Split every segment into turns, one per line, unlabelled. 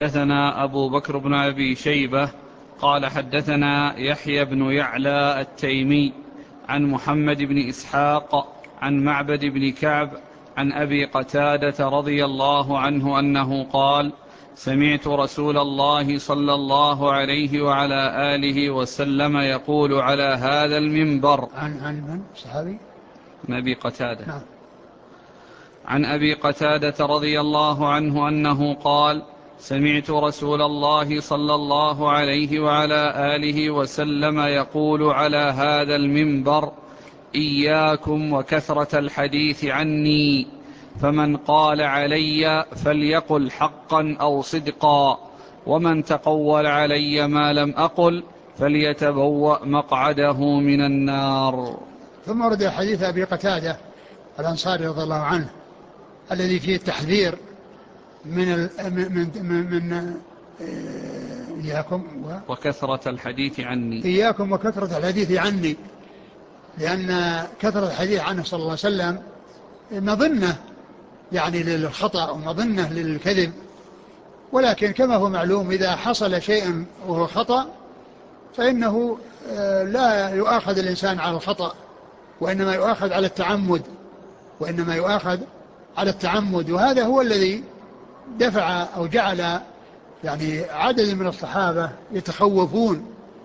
حدثنا أبو بكر بن أبي شيبة قال حدثنا يحيى بن يعلى التيمي عن محمد بن إسحاق عن معبد بن كعب عن أبي قتادة رضي الله عنه أنه قال: سمعت رسول الله صلى الله عليه وعلى آله وسلم يقول على هذا المنبر.
عن من؟ صحابي؟
عن أبي قتادة.
نعم.
عن أبي قتادة رضي الله عنه أنه قال: سمعت رسول الله صلى الله عليه وعلى آله وسلم يقول على هذا المنبر: إياكم وكثرة الحديث عني، فمن قال علي فليقل حقا أو صدقا، ومن تقول علي ما لم أقل فليتبوأ مقعده من النار.
ثم ورد حديث أبي قتادة الأنصاري رضي الله عنه الذي فيه التحذير من إياكم
وكثرة الحديث عني.
إياكم وكثرة الحديث عني، لأن كثرة الحديث عنه صلى الله عليه وسلم مظنة يعني للخطأ ومظنة للكذب، ولكن كما هو معلوم إذا حصل شيء وهو خطأ فإنه لا يؤاخذ الإنسان على الخطأ، وإنما يؤاخذ على التعمد، وهذا هو الذي دفع أو جعل يعني عدد من الصحابة يتخوفون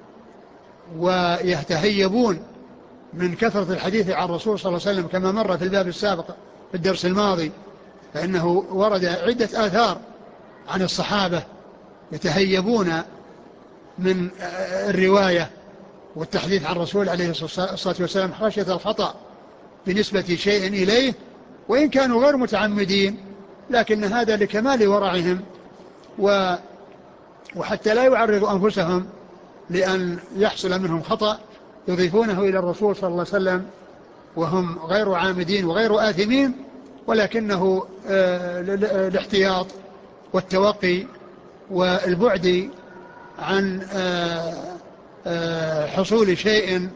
ويتهيبون من كثرة الحديث عن الرسول صلى الله عليه وسلم، كما مر في الباب السابق في الدرس الماضي، فإنه ورد عدة آثار عن الصحابة يتهيبون من الرواية والتحديث عن الرسول عليه الصلاة والسلام خشية الخطأ بنسبة شيء إليه، وإن كانوا غير متعمدين، لكن هذا لكمال ورعهم وحتى لا يعرضوا أنفسهم لأن يحصل منهم خطأ يضيفونه إلى الرسول صلى الله عليه وسلم وهم غير عامدين وغير آثمين، ولكنه الاحتياط والتوقي والبعد عن حصول شيء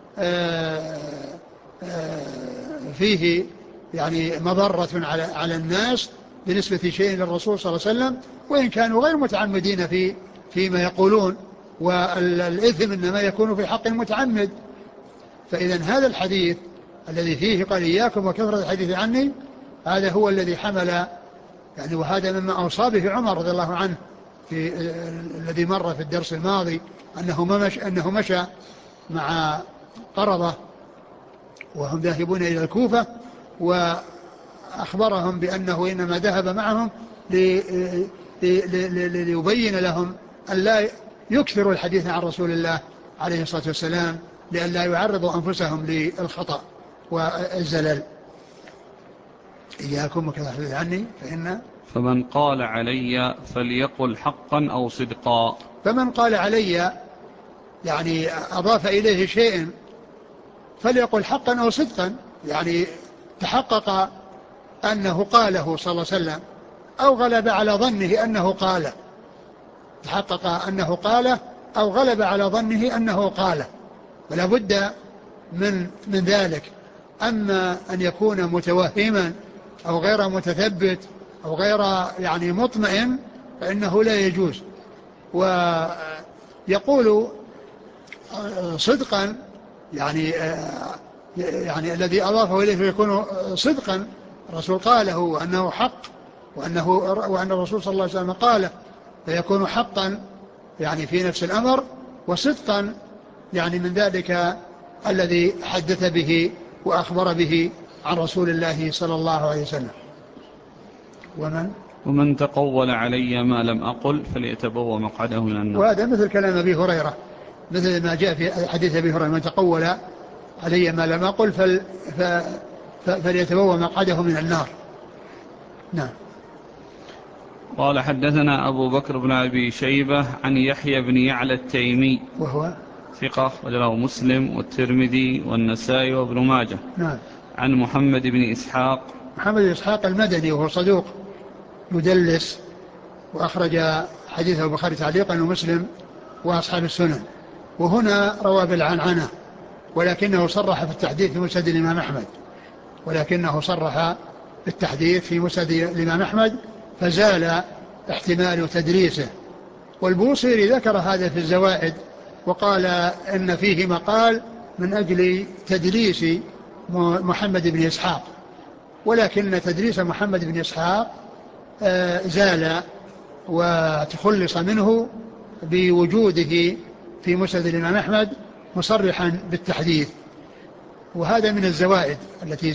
فيه يعني مضرة على الناس بنسبة شيء للرسول صلى الله عليه وسلم، وإن كانوا غير متعمدين فيما يقولون، والإثم إنما يكون في حق المتعمد. فإذا هذا الحديث الذي فيه قال إياكم وكثرة الحديث عني، هذا هو الذي حمل يعني، وهذا مما أوصى به عمر رضي الله عنه في الذي مر في الدرس الماضي، أنه مشى مع قرضة وهم ذاهبون إلى الكوفة، وأخبرهم بأنه إنما ذهب معهم ليبين لهم أن لا يكثروا الحديث عن رسول الله عليه الصلاة والسلام لأن لا يعرضوا أنفسهم للخطأ والزلل. إياكم وكذا حديث عني
فمن قال علي فليقل حقا أو صدقا.
فمن قال علي يعني أضاف إليه شيء فليقل حقا أو صدقا، يعني تحقق أنه قاله صلى الله عليه وسلم أو غلب على ظنه أنه قاله، تحقق أنه قاله أو غلب على ظنه أنه قاله، ولا بد من ذلك. أما أن يكون متوهما أو غير متثبت أو غير يعني مطمئن فإنه لا يجوز. ويقول صدقا يعني الذي أضافه إليه يكون صدقا، الرسول قاله وأنه حق وأن الرسول صلى الله عليه وسلم قاله، فيكون حقا يعني في نفس الأمر، وصدقا يعني من ذلك الذي حدث به وأخبر به عن رسول الله صلى الله عليه وسلم.
ومن تقول علي ما لم أقل فليتبوأ مقعده من النار.
وهذا مثل كلام أبي هريرة، مثل ما جاء في حديث أبي هريرة: من تقول علي ما لم أقل فليتبوأ مقعده من النار. نعم.
قال حدثنا أبو بكر بن أبي شيبة عن يحيى بن يعلى التيمي
وهو
ثقة وله مسلم والترمذي والنسائي وابن ماجه.
نعم.
عن محمد بن إسحاق
المدني وهو صدوق يدلس، وأخرج حديثه البخاري تعليقا ومسلم وأصحاب السنن، وهنا روى بالعنعنة، ولكنه صرح في التحديث في مسند الإمام أحمد، فزال احتمال تدريسه. والبوصيري ذكر هذا في الزوائد وقال إن فيه مقال من أجل تدليس محمد بن إسحاق، ولكن تدريس محمد بن إسحاق زال وتخلص منه بوجوده في مسند الإمام أحمد مصرحا بالتحديث. وهذا من الزوائد التي